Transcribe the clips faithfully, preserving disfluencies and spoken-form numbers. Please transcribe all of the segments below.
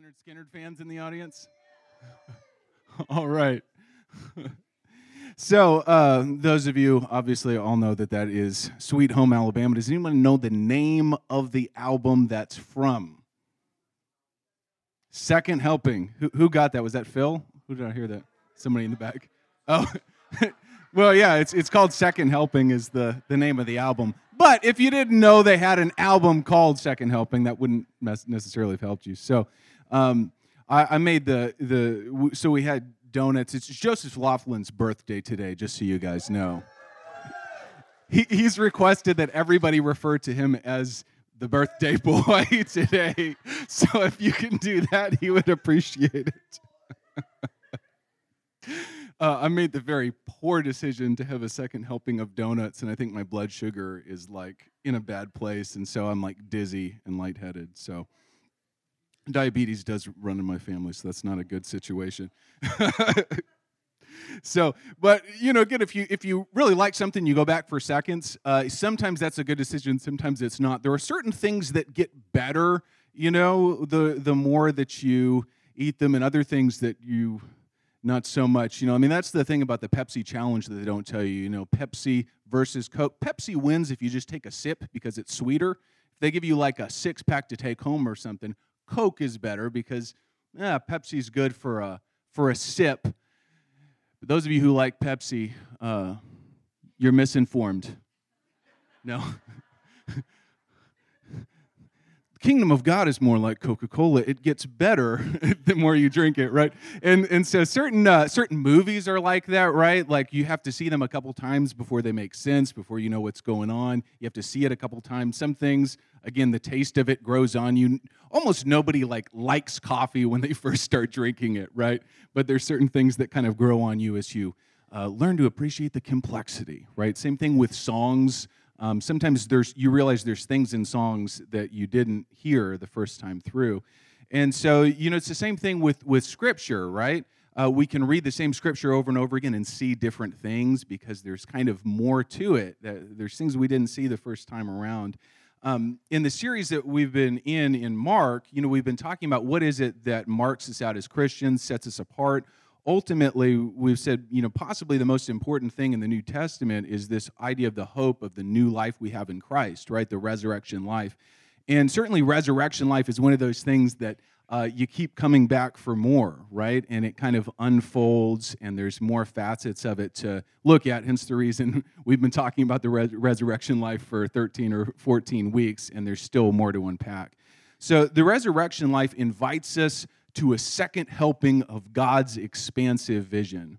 Leonard Skinner fans in the audience? All right. So, uh, those of you obviously all know that that is Sweet Home Alabama. Does anyone know the name of the album that's from? Second Helping. Who, who got that? Was that Phil? Who did I hear that? Somebody in the back. Oh, well, yeah, it's it's called Second Helping is the, the name of the album. But if you didn't know they had an album called Second Helping, that wouldn't necessarily have helped you. So, um, I, I made the the so we had donuts. It's Joseph Laughlin's birthday today, just so you guys know. He, he's requested that everybody refer to him as the birthday boy today. So if you can do that, he would appreciate it. uh, I made the very poor decision to have a second helping of donuts, and I think my blood sugar is like in a bad place, and so I'm like dizzy and lightheaded. So diabetes does run in my family, so that's not a good situation. So, but you know, again, if you if you really like something, you go back for seconds. Uh, sometimes that's a good decision. Sometimes it's not. There are certain things that get better, you know, the the more that you eat them, and other things that you not so much. You know, I mean, that's the thing about the Pepsi challenge that they don't tell you. You know, Pepsi versus Coke. Pepsi wins if you just take a sip because it's sweeter. If they give you like a six pack to take home or something, Coke is better because yeah, Pepsi's good for a for a sip. But those of you who like Pepsi, uh, you're misinformed. No. The kingdom of God is more like Coca-Cola. It gets better the more you drink it, right? And and so certain uh, certain movies are like that, right? Like you have to see them a couple times before they make sense, before you know what's going on. You have to see it a couple times. Some things, again, the taste of it grows on you. Almost nobody like likes coffee when they first start drinking it, right? But there's certain things that kind of grow on you as you uh, learn to appreciate the complexity, right? Same thing with songs. Um, sometimes there's you realize there's things in songs that you didn't hear the first time through. And so, you know, it's the same thing with, with Scripture, right? Uh, we can read the same Scripture over and over again and see different things because there's kind of more to it. There's things we didn't see the first time around. Um, in the series that we've been in, in Mark, you know, we've been talking about what is it that marks us out as Christians, sets us apart. Ultimately, we've said, you know, possibly the most important thing in the New Testament is this idea of the hope of the new life we have in Christ, right? The resurrection life. And certainly resurrection life is one of those things that uh, you keep coming back for more, right? And it kind of unfolds, and there's more facets of it to look at, hence the reason we've been talking about the res- resurrection life for thirteen or fourteen weeks, and there's still more to unpack. So the resurrection life invites us to a second helping of God's expansive vision.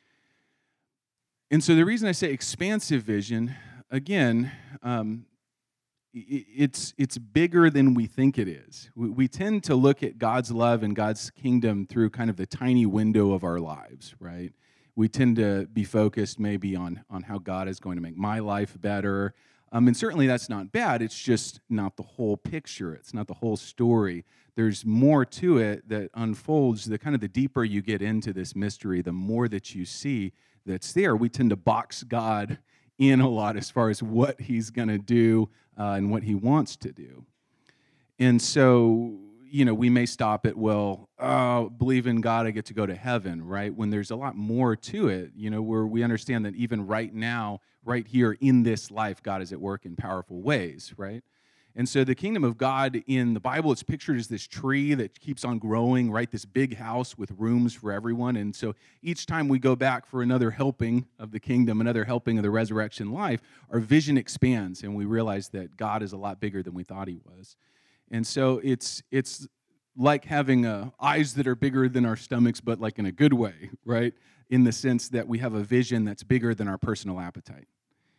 And so the reason I say expansive vision, again, um, it's it's bigger than we think it is. We, we tend to look at God's love and God's kingdom through kind of the tiny window of our lives, right? We tend to be focused maybe on, on how God is going to make my life better. Um, and certainly that's not bad. It's just not the whole picture. It's not the whole story. There's more to it that unfolds. The kind of the deeper you get into this mystery, the more that you see that's there. We tend to box God in a lot as far as what he's going to do uh, and what he wants to do. And so, you know, we may stop at, well, oh, believe in God, I get to go to heaven, right? When there's a lot more to it, you know, where we understand that even right now, right here in this life, God is at work in powerful ways, right? And so the kingdom of God in the Bible, it's pictured as this tree that keeps on growing, right? This big house with rooms for everyone. And so each time we go back for another helping of the kingdom, another helping of the resurrection life, our vision expands and we realize that God is a lot bigger than we thought he was. And so it's it's like having uh, eyes that are bigger than our stomachs, but like in a good way, right? In the sense that we have a vision that's bigger than our personal appetite.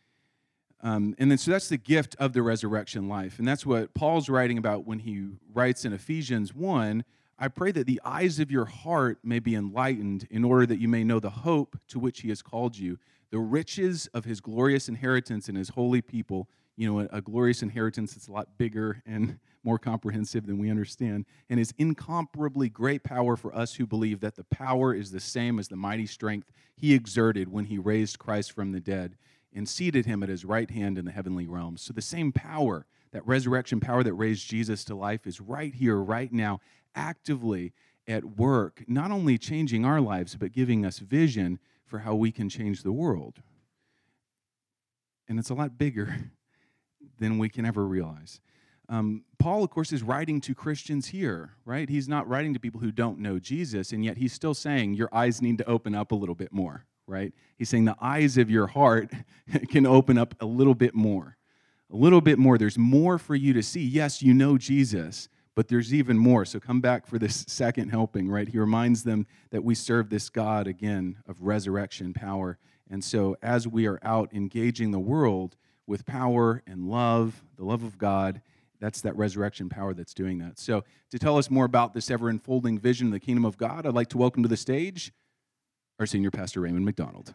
Um, and then so that's the gift of the resurrection life. And that's what Paul's writing about when he writes in Ephesians one, I pray that the eyes of your heart may be enlightened in order that you may know the hope to which he has called you, the riches of his glorious inheritance in his holy people. You know, a, a glorious inheritance that's a lot bigger and more comprehensive than we understand, and his incomparably great power for us who believe that the power is the same as the mighty strength he exerted when he raised Christ from the dead and seated him at his right hand in the heavenly realms. So the same power, that resurrection power that raised Jesus to life, is right here, right now, actively at work, not only changing our lives, but giving us vision for how we can change the world. And it's a lot bigger than we can ever realize. Um, Paul, of course, is writing to Christians here, right? He's not writing to people who don't know Jesus, and yet he's still saying your eyes need to open up a little bit more, right? He's saying the eyes of your heart can open up a little bit more, a little bit more. There's more for you to see. Yes, you know Jesus, but there's even more. So come back for this second helping, right? He reminds them that we serve this God, again, of resurrection power. And so as we are out engaging the world with power and love, the love of God, that's that resurrection power that's doing that. So to tell us more about this ever-unfolding vision of the kingdom of God, I'd like to welcome to the stage our senior pastor, Raymond McDonald.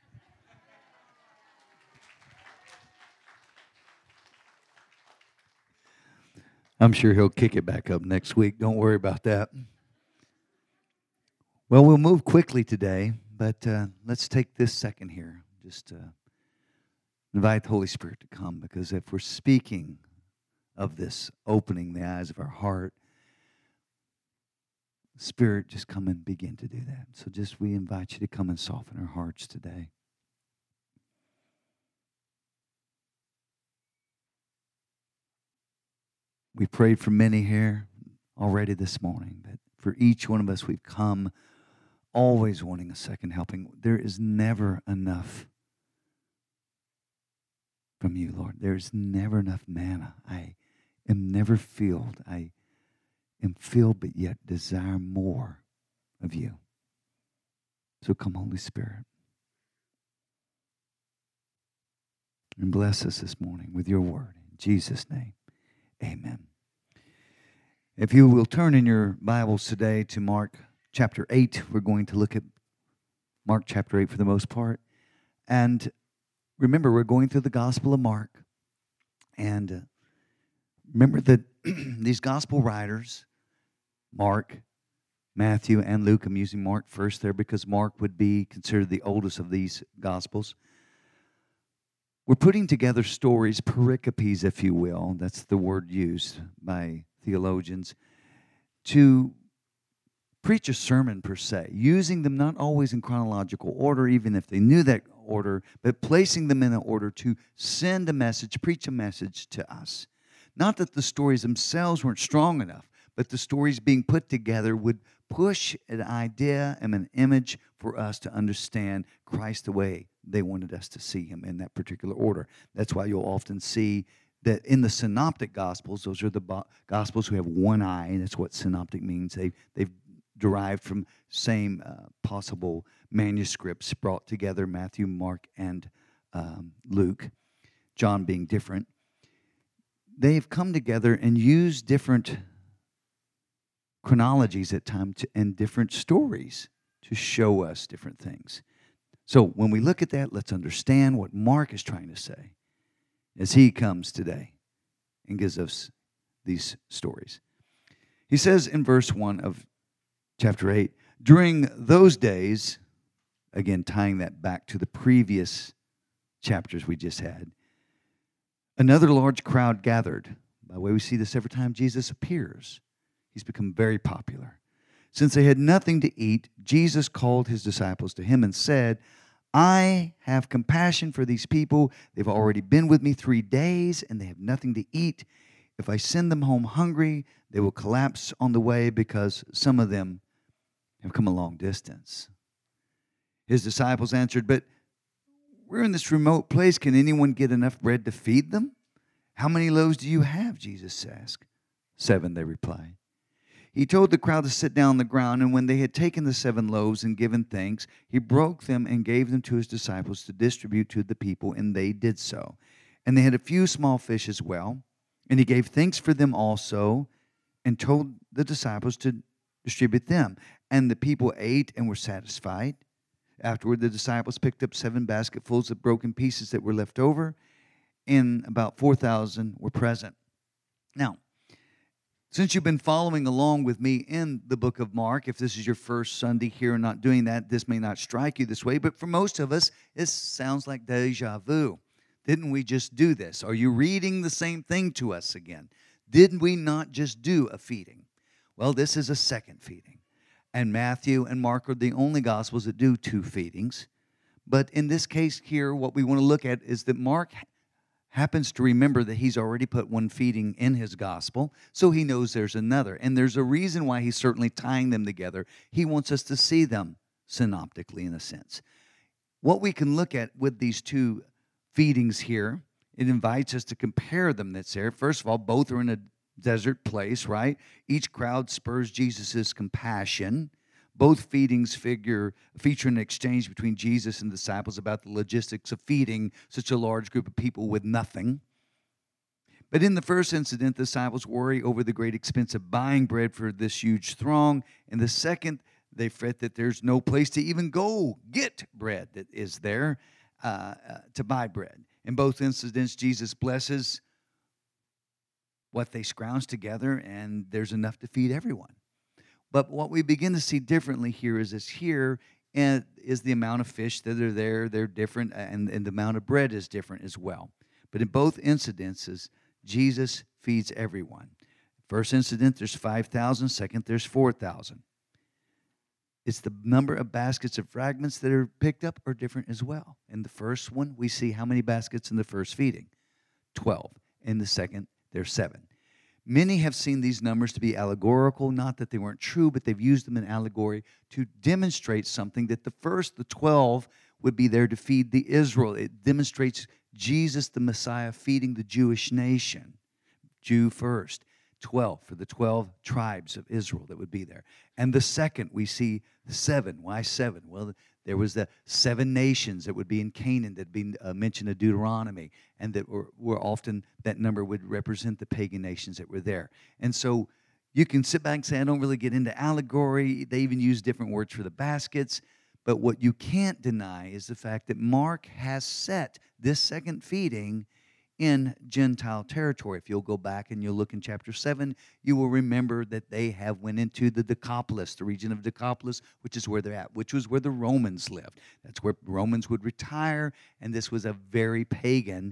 I'm sure he'll kick it back up next week. Don't worry about that. Well, we'll move quickly today, but uh, let's take this second here. Just uh, invite the Holy Spirit to come, because if we're speaking of this opening the eyes of our heart, Spirit, just come and begin to do that. So just we invite you to come and soften our hearts today. We prayed for many here already this morning, but for each one of us, we've come always wanting a second helping. There is never enough from you, Lord. There's never enough manna. I am never filled. I am filled, but yet desire more of you. So come, Holy Spirit, and bless us this morning with your word. In Jesus' name, amen. If you will turn in your Bibles today to Mark chapter eight, we're going to look at Mark chapter eight for the most part. And remember, we're going through the Gospel of Mark. And uh, remember that these Gospel writers, Mark, Matthew, and Luke, I'm using Mark first there because Mark would be considered the oldest of these Gospels. We're putting together stories, pericopes, if you will. That's the word used by theologians, to preach a sermon per se, using them not always in chronological order, even if they knew that order, but placing them in an order to send a message, preach a message to us. Not that the stories themselves weren't strong enough, but the stories being put together would push an idea and an image for us to understand Christ the way they wanted us to see him in that particular order. That's why you'll often see that in the synoptic gospels, those are the bo- gospels who have one eye, and that's what synoptic means. They, they've derived from same uh, possible manuscripts brought together, Matthew, Mark, and um, Luke, John being different. They've come together and used different chronologies at times to, and different stories to show us different things. So when we look at that, let's understand what Mark is trying to say as he comes today and gives us these stories. He says in verse one of chapter eight, during those days, again tying that back to the previous chapters we just had, another large crowd gathered. By the way, we see this every time Jesus appears. He's become very popular. Since they had nothing to eat, Jesus called his disciples to him and said, I have compassion for these people. They've already been with me three days, and they have nothing to eat. If I send them home hungry, they will collapse on the way because some of them have come a long distance. His disciples answered, but we're in this remote place. Can anyone get enough bread to feed them? How many loaves do you have? Jesus asked. Seven, they replied. He told the crowd to sit down on the ground, and when they had taken the seven loaves and given thanks, he broke them and gave them to his disciples to distribute to the people, and they did so. And they had a few small fish as well, and he gave thanks for them also, and told the disciples to distribute them. And the people ate and were satisfied. Afterward, the disciples picked up seven basketfuls of broken pieces that were left over, and about four thousand were present. Now, since you've been following along with me in the book of Mark, if this is your first Sunday here and not doing that, this may not strike you this way, but for most of us, it sounds like deja vu. Didn't we just do this? Are you reading the same thing to us again? Didn't we not just do a feeding? Well, this is a second feeding. And Matthew and Mark are the only Gospels that do two feedings. But in this case here, what we want to look at is that Mark happens to remember that he's already put one feeding in his gospel, so he knows there's another. And there's a reason why he's certainly tying them together. He wants us to see them synoptically, in a sense. What we can look at with these two feedings here, it invites us to compare them that's there. First of all, both are in a desert place, right? Each crowd spurs Jesus' compassion. Both feedings figure feature an exchange between Jesus and disciples about the logistics of feeding such a large group of people with nothing. But in the first incident, the disciples worry over the great expense of buying bread for this huge throng. In the second, they fret that there's no place to even go get bread that is there uh, uh, to buy bread. In both incidents, Jesus blesses what they scrounge together, and there's enough to feed everyone. But what we begin to see differently here is this here and is the amount of fish that are there. They're different, and, and the amount of bread is different as well. But in both incidences, Jesus feeds everyone. First incident, there's five thousand. Second, there's four thousand. It's the number of baskets of fragments that are picked up are different as well. In the first one, we see how many baskets in the first feeding? twelve. In the second, there's seven. Many have seen these numbers to be allegorical, not that they weren't true, but they've used them in allegory to demonstrate something, that the first, the twelve, would be there to feed the Israel. It demonstrates Jesus, the Messiah, feeding the Jewish nation. Jew first. twelve for the twelve tribes of Israel that would be there. And the second, we see seven. Why seven? Well, there was the seven nations that would be in Canaan that had been uh, mentioned in Deuteronomy, and that were, were often, that number would represent the pagan nations that were there. And so you can sit back and say, I don't really get into allegory. They even use different words for the baskets. But what you can't deny is the fact that Mark has set this second feeding in Gentile territory. If you'll go back and you'll look in chapter seven, you will remember that they have went into the Decapolis, the region of Decapolis, which is where they're at, which was where the Romans lived. That's where Romans would retire, and this was a very pagan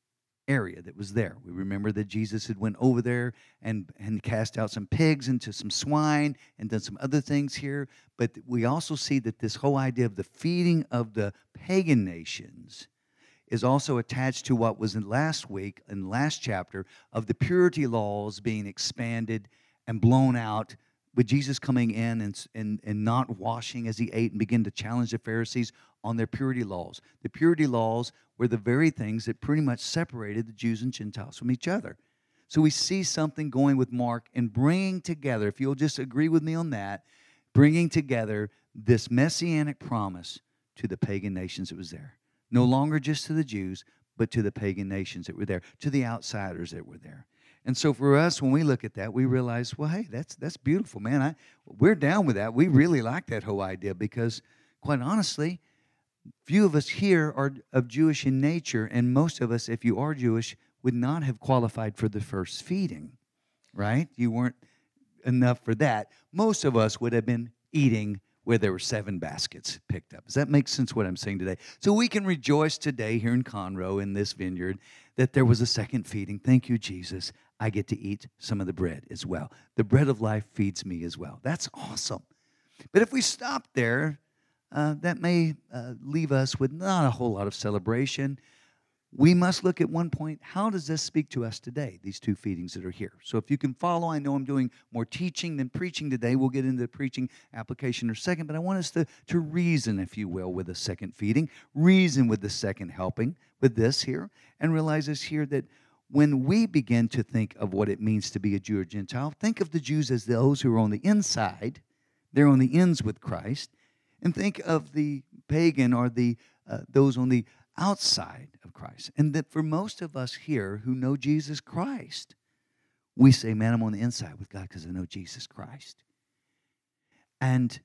area that was there. We remember that Jesus had went over there and, and cast out some pigs into some swine and done some other things here, but we also see that this whole idea of the feeding of the pagan nations is also attached to what was in last week, in the last chapter, of the purity laws being expanded and blown out, with Jesus coming in and, and, and not washing as he ate and begin to challenge the Pharisees on their purity laws. The purity laws were the very things that pretty much separated the Jews and Gentiles from each other. So we see something going with Mark and bringing together, if you'll just agree with me on that, bringing together this messianic promise to the pagan nations that was there. No longer just to the Jews, but to the pagan nations that were there, to the outsiders that were there. And so for us, when we look at that, we realize, well, hey, that's that's beautiful, man. I, we're down with that. We really like that whole idea because, quite honestly, few of us here are of Jewish in nature, and most of us, if you are Jewish, would not have qualified for the first feeding, right? You weren't enough for that. Most of us would have been eating where there were seven baskets picked up. Does that make sense what I'm saying today? So we can rejoice today here in Conroe in this vineyard that there was a second feeding. Thank you, Jesus. I get to eat some of the bread as well. The bread of life feeds me as well. That's awesome. But if we stop there, uh, that may uh, leave us with not a whole lot of celebration. We must look at one point, how does this speak to us today, these two feedings that are here? So if you can follow, I know I'm doing more teaching than preaching today. We'll get into the preaching application in a second, but I want us to, to reason, if you will, with the second feeding, reason with the second helping, with this here, and realize this here that when we begin to think of what it means to be a Jew or Gentile, think of the Jews as those who are on the inside. They're on the ends with Christ. And think of the pagan or the uh, those on the outside of Christ. And that for most of us here who know Jesus Christ, we say, man, I'm on the inside with God because I know Jesus Christ. And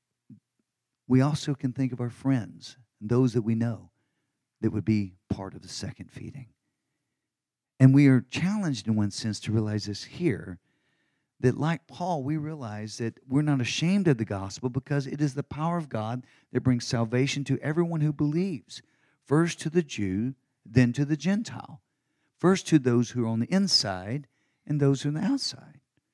we also can think of our friends, and those that we know that would be part of the second feeding. And we are challenged in one sense to realize this here, that like Paul, we realize that we're not ashamed of the gospel because it is the power of God that brings salvation to everyone who believes. First to the Jew, then to the Gentile. First to those who are on the inside and those who are on the outside.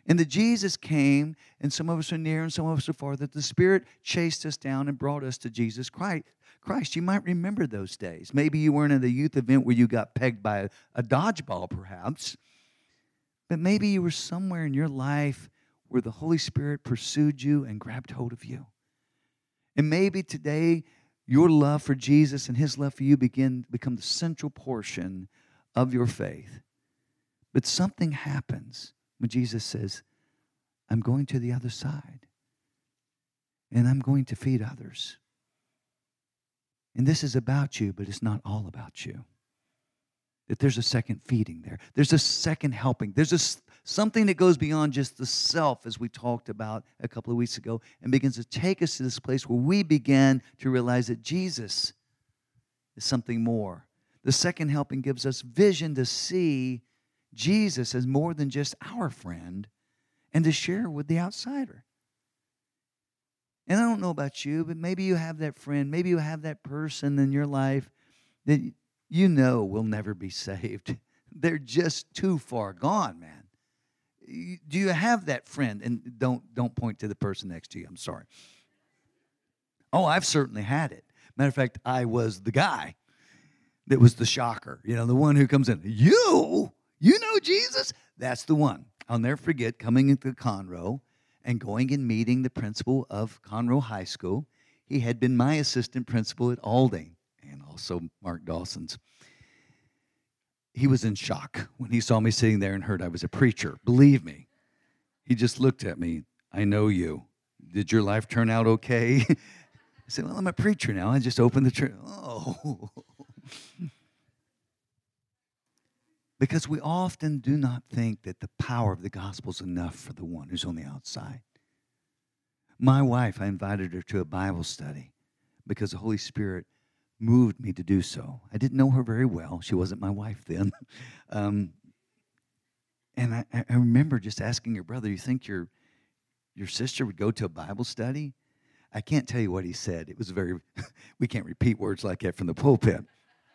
And that Jesus came, and some of us are near and some of us are far, that the Spirit chased us down and brought us to Jesus Christ. Christ, you might remember those days. Maybe you weren't at a youth event where you got pegged by a, a dodgeball, perhaps. But maybe you were somewhere in your life where the Holy Spirit pursued you and grabbed hold of you. And maybe today your love for Jesus and His love for you begin become the central portion of your faith. But something happens when Jesus says, I'm going to the other side, and I'm going to feed others. And this is about you, but it's not all about you. That there's a second feeding there. There's a second helping. There's a, something that goes beyond just the self, as we talked about a couple of weeks ago, and begins to take us to this place where we begin to realize that Jesus is something more. The second helping gives us vision to see Jesus as more than just our friend and to share with the outsider. And I don't know about you, but maybe you have that friend, maybe you have that person in your life that you know will never be saved. They're just too far gone, man. Do you have that friend? And don't, don't point to the person next to you. I'm sorry. Oh, I've certainly had it. Matter of fact, I was the guy that was the shocker. You know, the one who comes in, you? You know Jesus? That's the one. I'll never forget coming into Conroe and going and meeting the principal of Conroe High School. He had been my assistant principal at Alding, and also Mark Dawson's. He was in shock when he saw me sitting there and heard I was a preacher. Believe me. He just looked at me. I know you. Did your life turn out okay? I said, well, I'm a preacher now. I just opened the church. Oh. Because we often do not think that the power of the gospel is enough for the one who's on the outside. My wife, I invited her to a Bible study because the Holy Spirit moved me to do so. I didn't know her very well. She wasn't my wife then. Um, and I, I remember just asking her brother, you think your, your sister would go to a Bible study? I can't tell you what he said. It was very, we can't repeat words like that from the pulpit.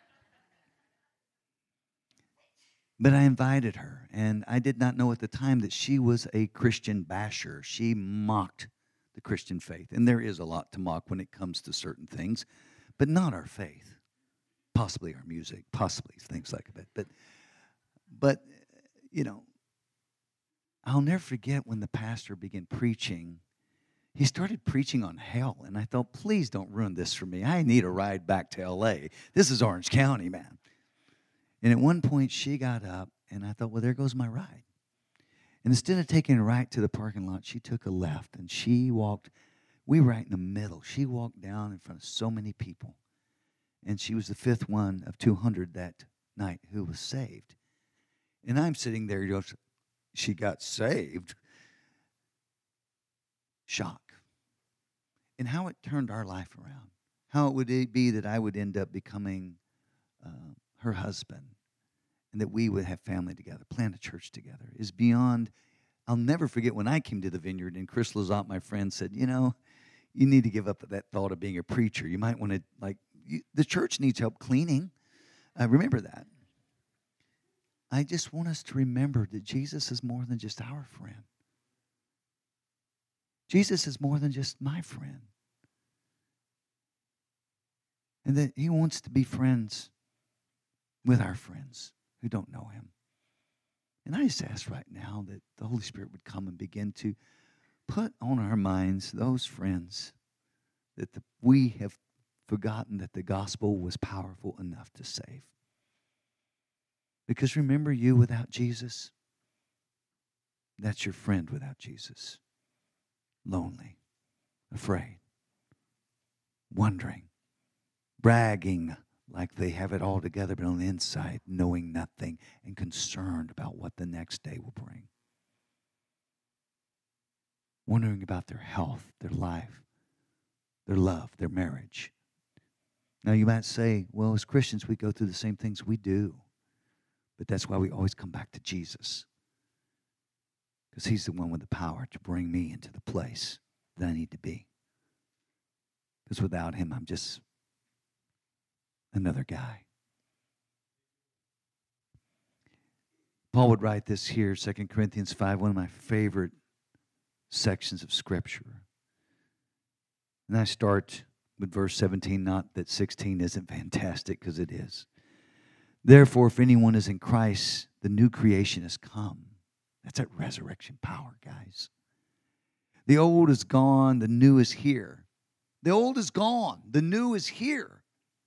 But I invited her, and I did not know at the time that she was a Christian basher. She mocked the Christian faith, and there is a lot to mock when it comes to certain things, but not our faith. Possibly our music, possibly things like that. But, but you know, I'll never forget when the pastor began preaching. He started preaching on hell, and I thought, please don't ruin this for me. I need a ride back to L A. This is Orange County, man. And at one point, she got up, and I thought, well, there goes my ride. And instead of taking a right to the parking lot, she took a left, and she walked. We were right in the middle. She walked down in front of so many people, and she was the fifth one of two hundred that night who was saved. And I'm sitting there, you know, she got saved. Shock. And how it turned our life around. How it would be that I would end up becoming Uh, her husband, and that we would have family together, plant a church together, is beyond. I'll never forget when I came to the Vineyard, and Chris Lazat, my friend, said, you know, you need to give up that thought of being a preacher. You might want to, like, you, the church needs help cleaning. Uh, remember that. I just want us to remember that Jesus is more than just our friend. Jesus is more than just my friend. And that He wants to be friends with our friends who don't know Him. And I just ask right now that the Holy Spirit would come and begin to put on our minds those friends that the, we have forgotten that the gospel was powerful enough to save. Because remember, you without Jesus, that's your friend without Jesus. Lonely, afraid, wondering, bragging like they have it all together, but on the inside, knowing nothing and concerned about what the next day will bring. Wondering about their health, their life, their love, their marriage. Now, you might say, well, as Christians, we go through the same things. We do. But that's why we always come back to Jesus. Because He's the one with the power to bring me into the place that I need to be. Because without Him, I'm just another guy. Paul would write this here, Second Corinthians five, one of my favorite sections of Scripture. And I start with verse seventeen, not that sixteen isn't fantastic, because it is. Therefore, if anyone is in Christ, the new creation has come. That's that resurrection power, guys. The old is gone, the new is here. The old is gone, the new is here.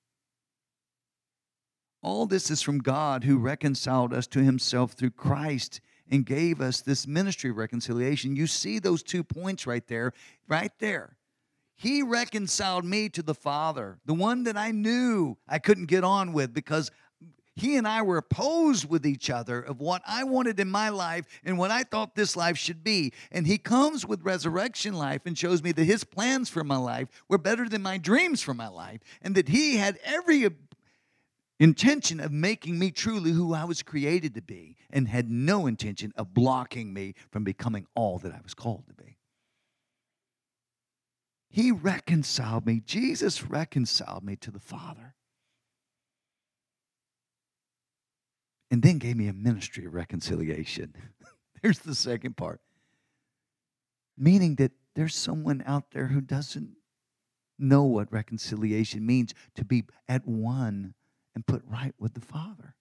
All this is from God, who reconciled us to himself through Christ and gave us this ministry of reconciliation. You see those two points right there, right there. He reconciled me to the Father, the one that I knew I couldn't get on with because he and I were opposed with each other of what I wanted in my life and what I thought this life should be. And he comes with resurrection life and shows me that his plans for my life were better than my dreams for my life, and that he had every intention of making me truly who I was created to be, and had no intention of blocking me from becoming all that I was called to be. He reconciled me. Jesus reconciled me to the Father. And then gave me a ministry of reconciliation. There's the second part. Meaning that there's someone out there who doesn't know what reconciliation means, to be at one and put right with the Father.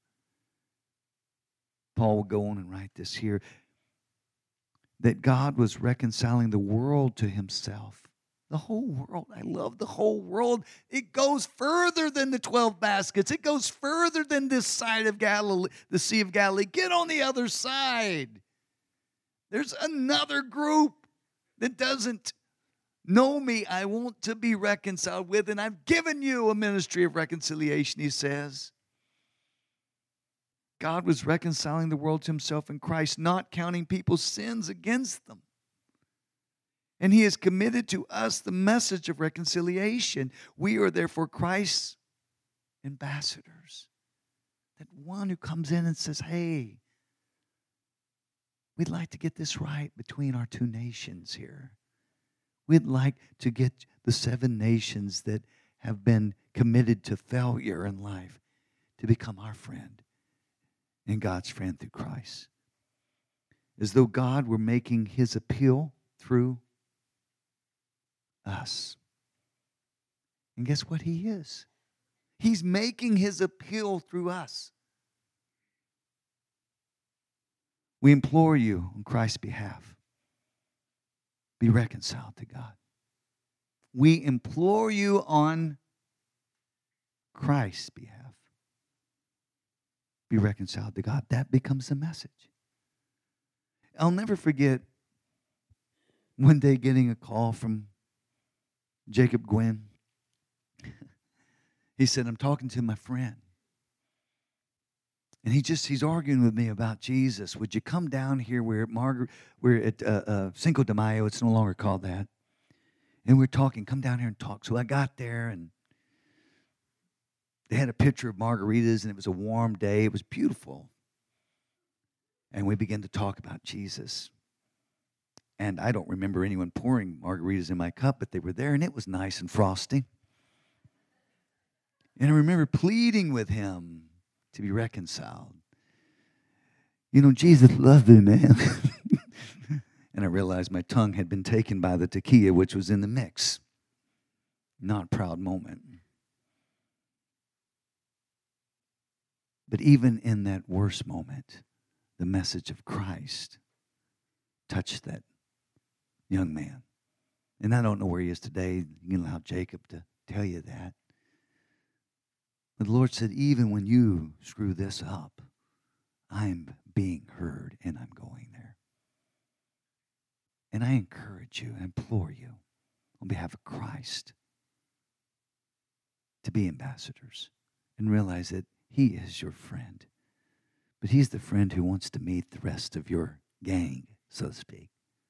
Paul will go on and write this here, that God was reconciling the world to himself. The whole world. I love the whole world. It goes further than the twelve baskets. It goes further than this side of Galilee, the Sea of Galilee. Get on the other side. There's another group that doesn't know me. I want to be reconciled with, and I've given you a ministry of reconciliation, he says. God was reconciling the world to himself in Christ, not counting people's sins against them. And he has committed to us the message of reconciliation. We are therefore Christ's ambassadors. That one who comes in and says, hey, we'd like to get this right between our two nations here. We'd like to get the seven nations that have been committed to failure in life to become our friend and God's friend through Christ. As though God were making his appeal through us. And guess what he is? He's making his appeal through us. We implore you on Christ's behalf, be reconciled to God. We implore you on Christ's behalf, be reconciled to God. That becomes the message. I'll never forget one day getting a call from Jacob Gwynn. He said, I'm talking to my friend. And he just, he's arguing with me about Jesus. Would you come down here? We're at, Margar- we're at uh, uh, Cinco de Mayo. It's no longer called that. And we're talking, come down here and talk. So I got there, and they had a picture of margaritas, and it was a warm day. It was beautiful. And we began to talk about Jesus. And I don't remember anyone pouring margaritas in my cup, but they were there, and it was nice and frosty. And I remember pleading with him to be reconciled. You know, Jesus loved me, man. And I realized my tongue had been taken by the tequila, which was in the mix. Not a proud moment. But even in that worst moment, the message of Christ touched that young man. And I don't know where he is today. You can allow Jacob to tell you that. But the Lord said, even when you screw this up, I'm being heard and I'm going there. And I encourage you, I implore you, on behalf of Christ, to be ambassadors and realize that he is your friend. But he's the friend who wants to meet the rest of your gang, so to speak.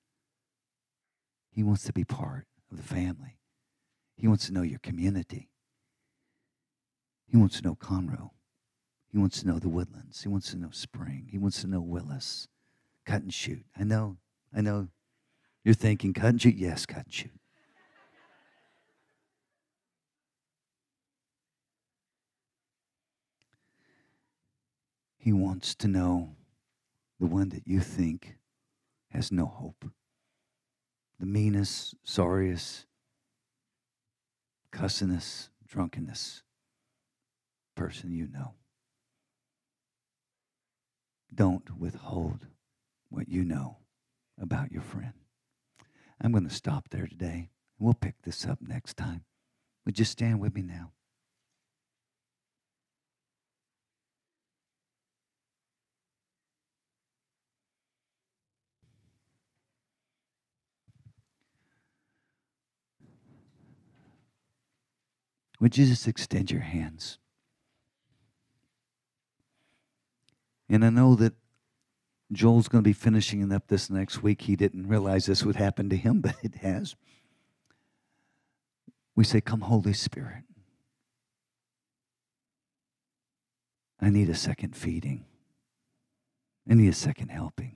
He wants to be part of the family. He wants to know your community. He wants to know Conroe. He wants to know the Woodlands. He wants to know Spring. He wants to know Willis. Cut and shoot. I know, I know. You're thinking, cut and shoot? Yes, cut and shoot. He wants to know the one that you think has no hope, the meanest, sorriest, cussinest, drunkenness person you know. Don't withhold what you know about your friend. I'm going to stop there today. We'll pick this up next time. Would you stand with me now? Would you just extend your hands? And I know that Joel's going to be finishing up this next week. He didn't realize this would happen to him, but it has. We say, come, Holy Spirit. I need a second feeding. I need a second helping.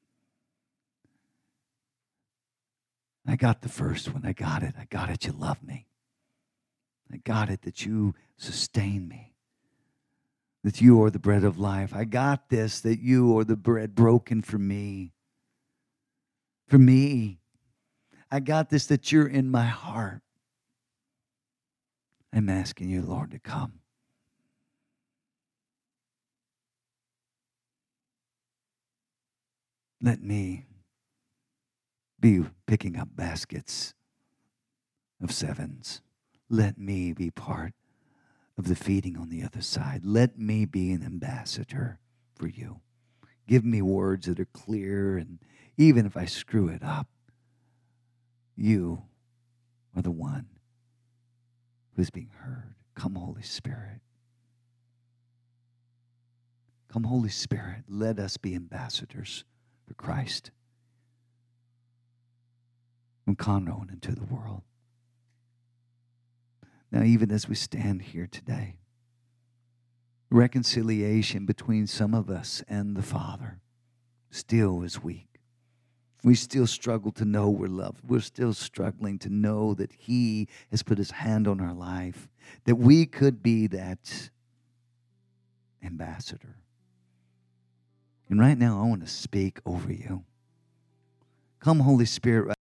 I got the first one. I got it. I got it. You love me. I got it that you sustain me. That you are the bread of life. I got this, that you are the bread broken for me. For me. I got this, that you're in my heart. I'm asking you, Lord, to come. Let me be picking up baskets of sevens. Let me be part of the feeding on the other side. Let me be an ambassador for you. Give me words that are clear, and even if I screw it up, you are the one who is being heard. Come, Holy Spirit. Come, Holy Spirit. Let us be ambassadors for Christ from Conroe and into the world. Now, even as we stand here today, reconciliation between some of us and the Father still is weak. We still struggle to know we're loved. We're still struggling to know that He has put His hand on our life, that we could be that ambassador. And right now, I want to speak over you. Come, Holy Spirit.